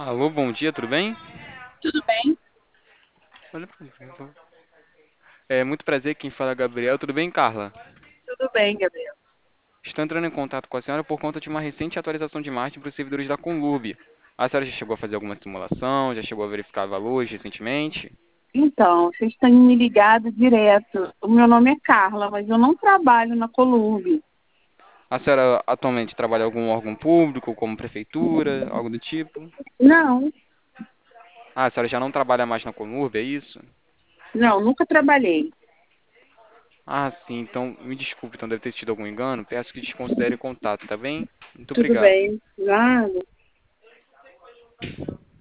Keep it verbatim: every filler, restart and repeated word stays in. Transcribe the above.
Alô, bom dia, tudo bem? Tudo bem? Olha pra mim, por favor. É muito prazer, quem fala é Gabriel. Tudo bem, Carla? Tudo bem, Gabriel. Estou entrando em contato com a senhora por conta de uma recente atualização de marketing para os servidores da Conlurb. A senhora já chegou a fazer alguma simulação? Já chegou a verificar valores recentemente? Então, vocês têm me ligado direto. O meu nome é Carla, mas eu não trabalho na Colurb. A senhora atualmente trabalha em algum órgão público, como prefeitura, algo do tipo? Não, Ah, a senhora já não trabalha mais na Conlurb, é isso? não, nunca trabalhei. Ah, sim, então me desculpe, então deve ter tido algum engano. Peço que desconsidere o contato, tá bem? Muito Tudo obrigado. bem. Nada.